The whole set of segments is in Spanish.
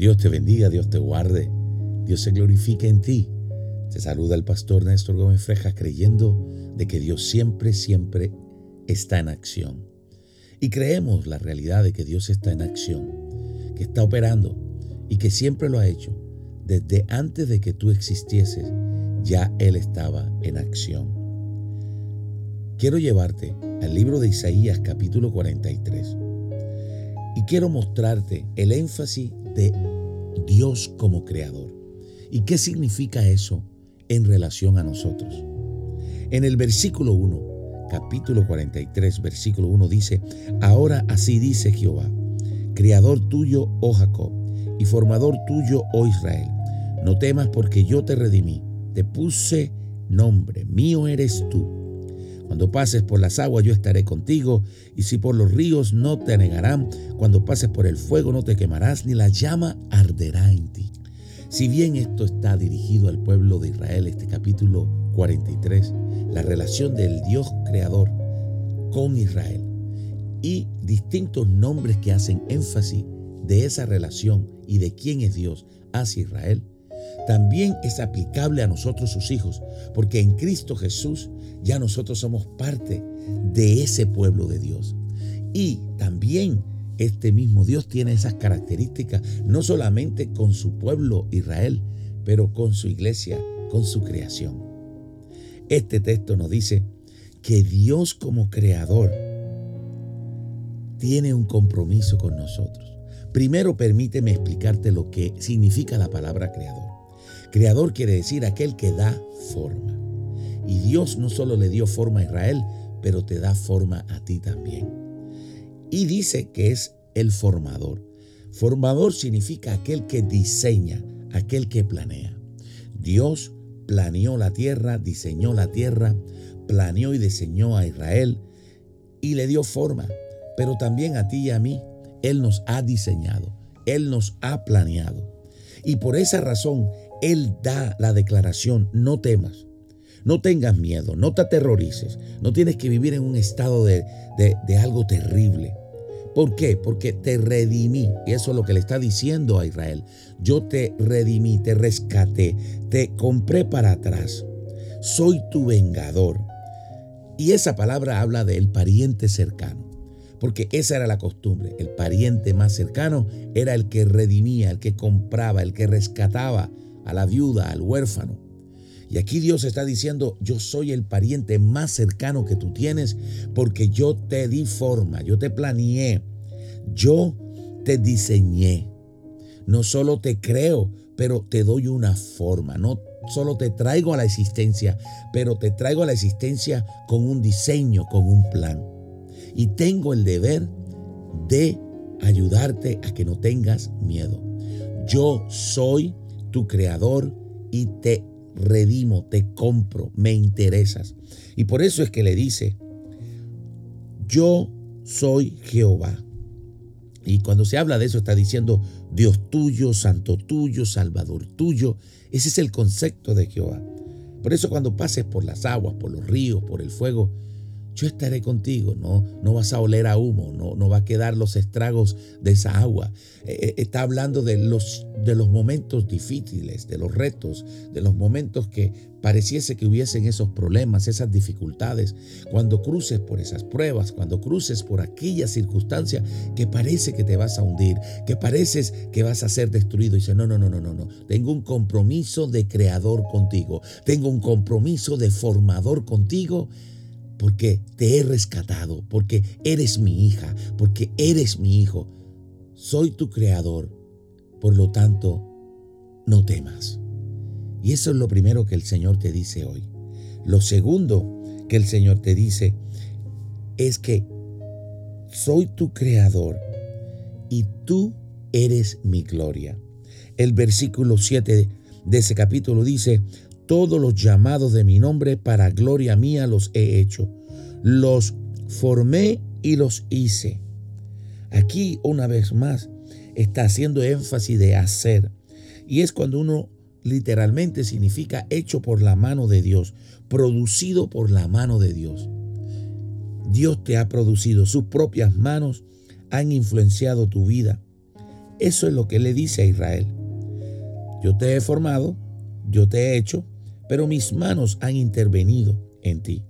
Dios te bendiga, Dios te guarde, Dios se glorifique en ti. Te saluda el pastor Néstor Gómez Frejas, creyendo de que Dios siempre, siempre está en acción. Y creemos la realidad de que Dios está en acción, que está operando y que siempre lo ha hecho. Desde antes de que tú existieses, ya Él estaba en acción. Quiero llevarte al libro de Isaías capítulo 43 y quiero mostrarte el énfasis de Dios como creador. ¿Y qué significa eso en relación a nosotros? En el versículo 1, capítulo 43, versículo 1 dice: Ahora así dice Jehová, creador tuyo, oh Jacob, y formador tuyo, oh Israel. No temas, porque yo te redimí, te puse nombre, mío eres tú. Cuando pases por las aguas yo estaré contigo, y si por los ríos no te anegarán, cuando pases por el fuego no te quemarás, ni la llama arderá en ti. Si bien esto está dirigido al pueblo de Israel, este capítulo 43, la relación del Dios creador con Israel y distintos nombres que hacen énfasis de esa relación y de quién es Dios hacia Israel, también es aplicable a nosotros sus hijos, porque en Cristo Jesús ya nosotros somos parte de ese pueblo de Dios. Y también este mismo Dios tiene esas características, no solamente con su pueblo Israel, pero con su iglesia, con su creación. Este texto nos dice que Dios como creador tiene un compromiso con nosotros. Primero permíteme explicarte lo que significa la palabra creador. Creador quiere decir aquel que da forma. Y Dios no solo le dio forma a Israel, pero te da forma a ti también. Y dice que es el formador. Formador significa aquel que diseña, aquel que planea. Dios planeó la tierra, diseñó la tierra, planeó y diseñó a Israel y le dio forma. Pero también a ti y a mí, Él nos ha diseñado, Él nos ha planeado. Y por esa razón, Él da la declaración: no temas, no tengas miedo, no te aterrorices, no tienes que vivir en un estado de algo terrible. ¿Por qué? Porque te redimí. Y eso es lo que le está diciendo a Israel. Yo te redimí, te rescaté, te compré para atrás. Soy tu vengador. Y esa palabra habla del pariente cercano, porque esa era la costumbre. El pariente más cercano era el que redimía, el que compraba, el que rescataba a la viuda, al huérfano. Y aquí Dios está diciendo: yo soy el pariente más cercano que tú tienes, porque yo te di forma, yo te planeé, yo te diseñé. No solo te creo, pero te doy una forma. No solo te traigo a la existencia, pero te traigo a la existencia con un diseño, con un plan. Y tengo el deber de ayudarte a que no tengas miedo. Yo soy tu creador y te redimo, te compro, me interesas. Y por eso es que le dice: yo soy Jehová. Y cuando se habla de eso está diciendo Dios tuyo, santo tuyo, salvador tuyo. Ese es el concepto de Jehová. Por eso cuando pases por las aguas, por los ríos, por el fuego, yo estaré contigo. No vas a oler a humo, no va a quedar los estragos de esa agua. Está hablando de los momentos difíciles, de los retos, de los momentos que pareciese que hubiesen esos problemas, esas dificultades. Cuando cruces por esas pruebas, cuando cruces por aquella circunstancia que parece que te vas a hundir, que pareces que vas a ser destruido. Y dice: no. Tengo un compromiso de creador contigo. Tengo un compromiso de formador contigo. Porque te he rescatado, porque eres mi hija, porque eres mi hijo. Soy tu creador, por lo tanto, no temas. Y eso es lo primero que el Señor te dice hoy. Lo segundo que el Señor te dice es que soy tu creador y tú eres mi gloria. El versículo 7 de ese capítulo dice: todos los llamados de mi nombre para gloria mía los he hecho. Los formé y los hice. Aquí una vez más está haciendo énfasis de hacer. Y es cuando uno literalmente significa hecho por la mano de Dios, producido por la mano de Dios. Dios te ha producido, sus propias manos han influenciado tu vida Eso es lo que le dice a Israel. Yo te he formado, yo te he hecho, pero mis manos han intervenido en ti.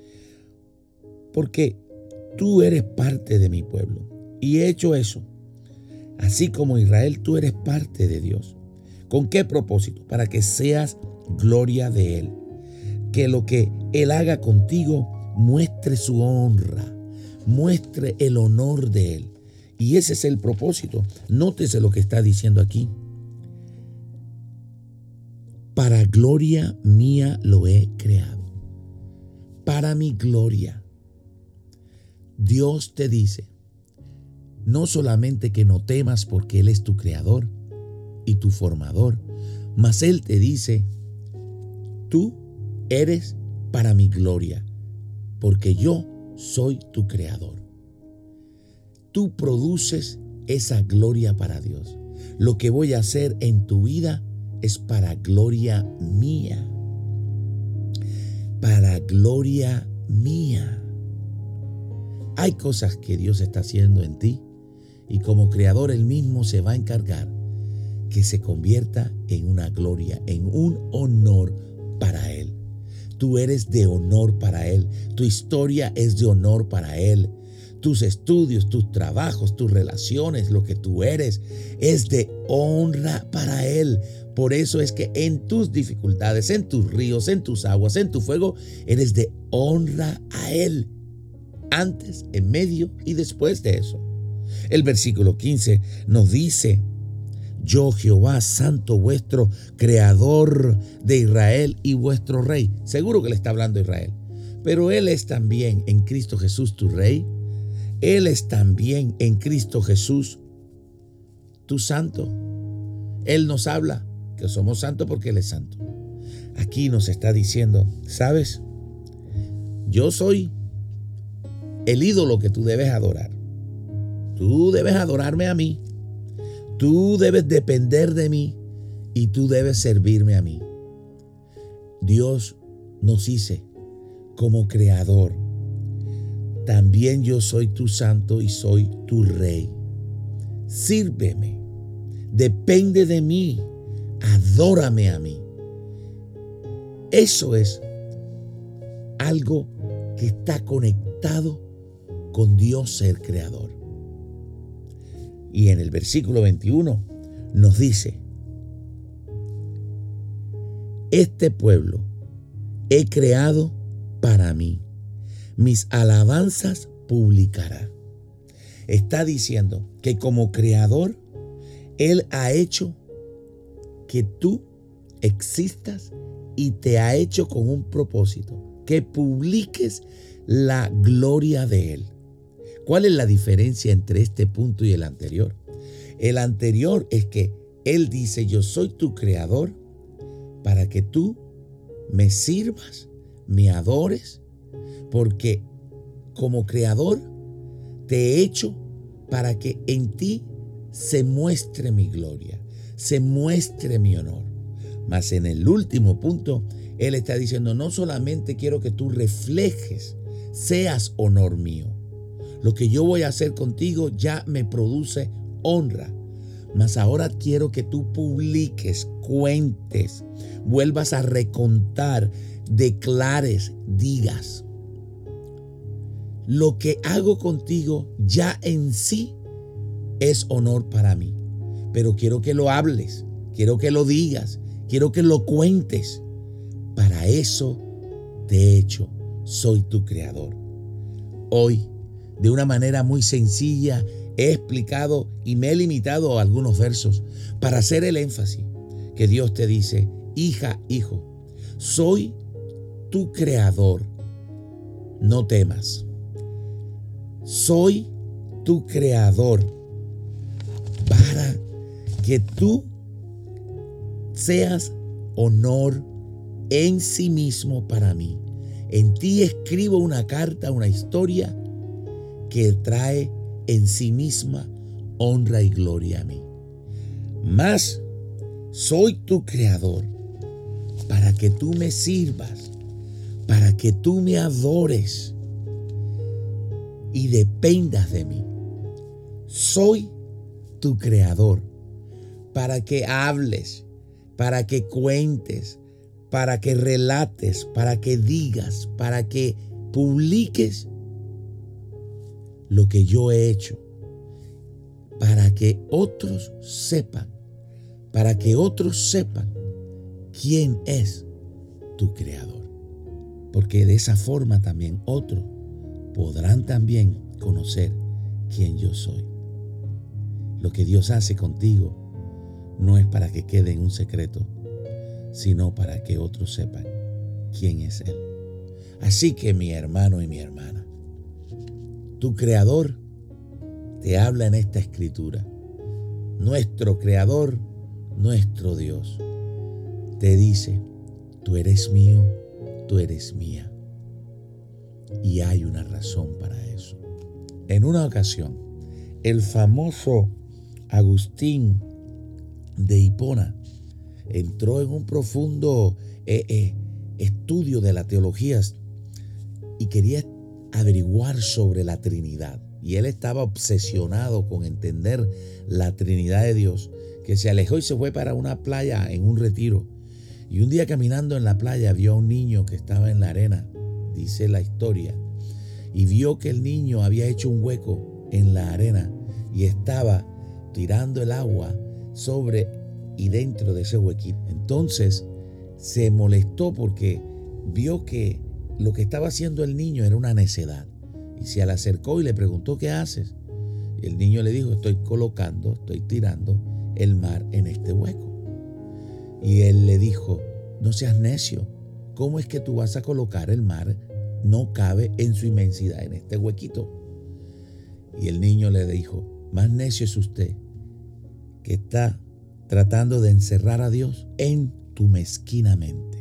Porque tú eres parte de mi pueblo y he hecho eso. Así como Israel, tú eres parte de Dios. ¿Con qué propósito? Para que seas gloria de Él. Que lo que Él haga contigo muestre su honra, muestre el honor de Él. Y ese es el propósito. Nótese lo que está diciendo aquí. Para gloria mía lo he creado. Para mi gloria. Dios te dice, no solamente que no temas porque Él es tu creador y tu formador, mas Él te dice, tú eres para mi gloria, porque yo soy tu creador. Tú produces esa gloria para Dios. Lo que voy a hacer en tu vida es para gloria mía. Para gloria mía. Hay cosas que Dios está haciendo en ti y como creador Él mismo se va a encargar que se convierta en una gloria, en un honor para Él. Tú eres de honor para Él. Tu historia es de honor para Él. Tus estudios, tus trabajos, tus relaciones, lo que tú eres, es de honra para Él. Por eso es que en tus dificultades, en tus ríos, en tus aguas, en tu fuego, eres de honra a Él. Antes, en medio y después de eso. El versículo 15 nos dice, yo Jehová santo vuestro, creador de Israel y vuestro rey. Seguro que le está hablando a Israel. Pero Él es también en Cristo Jesús tu rey. Él es también en Cristo Jesús tu santo. Él nos habla que somos santos porque Él es santo. Aquí nos está diciendo, ¿sabes? Yo soy el ídolo que tú debes adorar. Tú debes adorarme a mí. Tú debes depender de mí y tú debes servirme a mí. Dios nos dice como creador, también yo soy tu santo y soy tu rey. Sírveme, depende de mí, adórame a mí. Eso es algo que está conectado con Dios ser creador. Y en el versículo 21 nos dice, este pueblo he creado para mí, mis alabanzas publicará. Está diciendo que como creador, Él ha hecho que tú existas y te ha hecho con un propósito, que publiques la gloria de Él. ¿Cuál es la diferencia entre este punto y el anterior? El anterior es que Él dice, yo soy tu creador para que tú me sirvas, me adores, porque como creador te he hecho para que en ti se muestre mi gloria, se muestre mi honor. Mas en el último punto, Él está diciendo, no solamente quiero que tú reflejes, seas honor mío. Lo que yo voy a hacer contigo ya me produce honra. Mas ahora quiero que tú publiques, cuentes, vuelvas a recontar, declares, digas. Lo que hago contigo ya en sí es honor para mí. Pero quiero que lo hables, quiero que lo digas, quiero que lo cuentes. Para eso te he hecho, soy tu creador. Hoy, de una manera muy sencilla, he explicado y me he limitado a algunos versos para hacer el énfasis que Dios te dice, hija, hijo, soy tu creador, no temas. Soy tu creador para que tú seas honor en sí mismo para mí. En ti escribo una carta, una historia que trae en sí misma honra y gloria a mí. Mas soy tu creador para que tú me sirvas, para que tú me adores y dependas de mí. Soy tu creador, para que hables, para que cuentes, para que relates, para que digas, para que publiques lo que yo he hecho, para que otros sepan, quién es tu creador. Porque de esa forma también otros podrán también conocer quién yo soy. Lo que Dios hace contigo no es para que quede en un secreto, sino para que otros sepan quién es Él. Así que mi hermano y mi hermana, tu creador te habla en esta escritura. Nuestro creador, nuestro Dios, te dice: tú eres mío, tú eres mía. Y hay una razón para eso. En una ocasión, el famoso Agustín de Hipona entró en un profundo estudio de la teología y quería averiguar sobre la Trinidad. Y él estaba obsesionado con entender la Trinidad de Dios, que se alejó y se fue para una playa en un retiro. Y un día caminando en la playa vio a un niño que estaba en la arena, dice la historia, y vio que el niño había hecho un hueco en la arena y estaba tirando el agua sobre y dentro de ese huequito. Entonces se molestó porque vio que lo que estaba haciendo el niño era una necedad. Y se le acercó y le preguntó: ¿qué haces? Y el niño le dijo: estoy tirando el mar en este hueco. Y él le dijo: no seas necio. ¿Cómo es que tú vas a colocar el mar? No cabe en su inmensidad en este huequito. Y el niño le dijo: más necio es usted, que está tratando de encerrar a Dios en tu mezquina mente.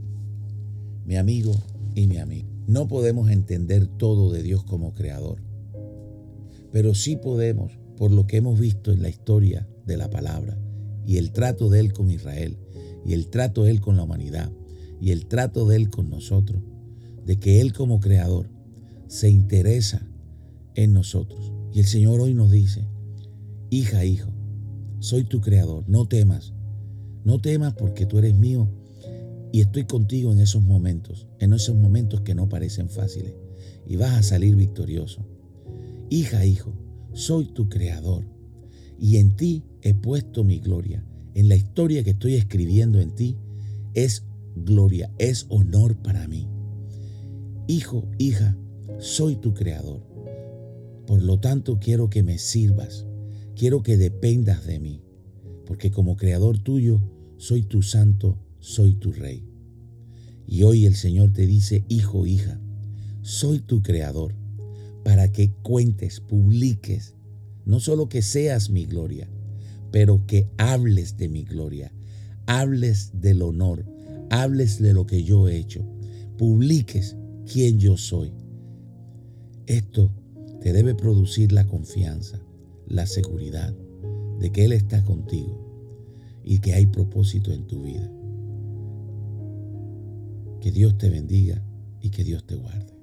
Mi amigo y mi amiga, no podemos entender todo de Dios como creador, pero sí podemos, por lo que hemos visto en la historia de la palabra y el trato de Él con Israel y el trato de Él con la humanidad y el trato de Él con nosotros, de que Él como creador se interesa en nosotros. Y el Señor hoy nos dice: hija, hijo, soy tu creador, no temas porque tú eres mío y estoy contigo en esos momentos que no parecen fáciles, y vas a salir victorioso. Hija, hijo, soy tu creador y en ti he puesto mi gloria. En la historia que estoy escribiendo en ti es gloria, es honor para mí. Hijo, hija, soy tu creador. Por lo tanto, quiero que me sirvas, quiero que dependas de mí, porque como creador tuyo soy tu santo, soy tu rey. Y hoy el Señor te dice: hijo, hija, soy tu creador, para que cuentes, publiques, no solo que seas mi gloria, pero que hables de mi gloria, hables del honor, hables de lo que yo he hecho, publiques quién yo soy. Esto te debe producir la confianza, la seguridad de que Él está contigo y que hay propósito en tu vida. Que Dios te bendiga y que Dios te guarde.